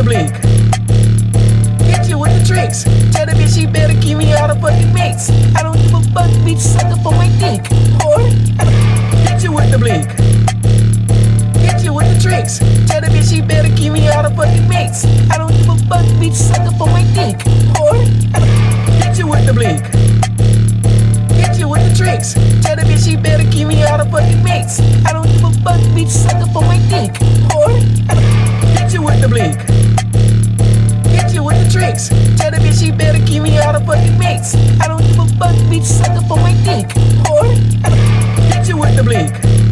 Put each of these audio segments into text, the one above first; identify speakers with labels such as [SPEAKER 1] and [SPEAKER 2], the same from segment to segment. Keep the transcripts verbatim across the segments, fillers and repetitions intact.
[SPEAKER 1] blink. Hit you with the tricks. Tell the bitch she better keep me out of fucking mates. I don't give a fuck, bitch, suck up on my dick. Or hit you with the blink. Hit you with the tricks. Tell the bitch she better keep me out of fucking mates. I don't give a fuck, bitch, suck up on my dick. Or hit you with the blink. Hit you with the tricks. Tell the bitch she better keep me out of fucking mates. I don't give a fuck, bitch, suck up on my dick. Or hit you with the blink. Hit you with the tricks. Tell the bitch she better keep me out of fucking mates. I don't give a fuck, bitch, suck up on my dick. Or hit you with the blink.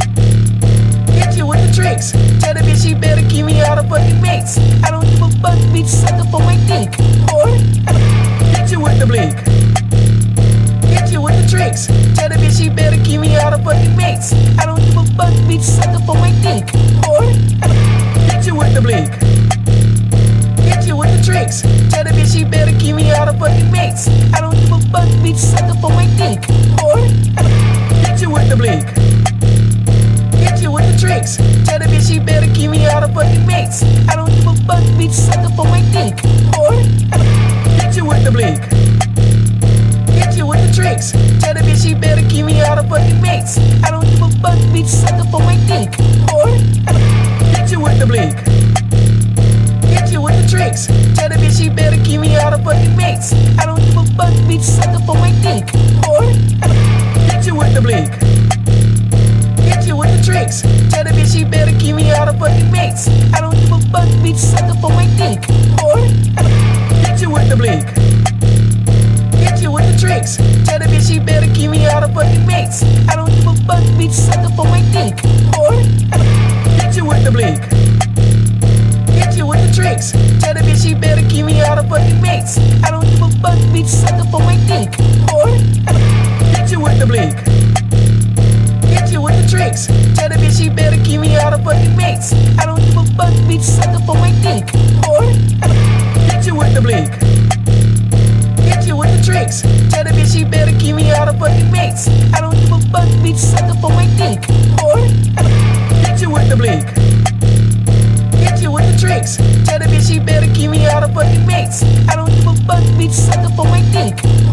[SPEAKER 1] Hit you with the tricks. Tell the bitch she better keep me out of fucking mates. I don't give a fuck, bitch, suck up on my dick. Or hit you with the blink. Hit you with the tricks. Tell the bitch she better keep me out of fucking mates. I don't give a fuck, bitch, suck up on my dick. Or hit you with the blink. Hit you with the tricks. Tell the bitch she better keep me out of fucking mates. I don't give a fuck, bitch, suck up on my dick. Or hit you with the blink. Hit you with the tricks. Tell the bitch she better keep me out of fucking mates. I don't give a fuck, bitch, suck up on my dick. Or hit you with the blink. Hit you with the tricks. Tell the bitch she better keep me out of fucking mates. I don't give a fuck, bitch, suck up on my dick. Or hit you with the blink. Hit you with the tricks. Tell the bitch she better keep me out of fucking mates. I don't give a fuck, bitch, suck up on my dick. Or hit you with the blink. Hit you with the tricks. Tell the bitch she better keep me out of fucking mates. I don't give a fuck, bitch, suck up on my dick. Or hit you with the blink. Hit you with the tricks. Tell the bitch she better keep me out of fucking mates. I don't give a fuck, bitch, suck up on my dick. Or hit you with the blink. Hit you with the tricks. Tell the bitch she better keep me out of fucking mates. I don't give a fuck, bitch, suck up on my dick. Or hit you with the blink. Hit you with the tricks. Tell the bitch she better keep me out of fucking mates. I don't give a fuck, bitch, suck up on my dick. Or hit you with the blink. Hit you with the tricks. Tell the bitch she better keep me out of fucking mates. I don't give a fuck, bitch, suck up on my dick. Or hit you with the blink. Hit you with the tricks. Tell the bitch she better keep me out of fucking mates. I don't give a fuck, bitch, suck up on my dick.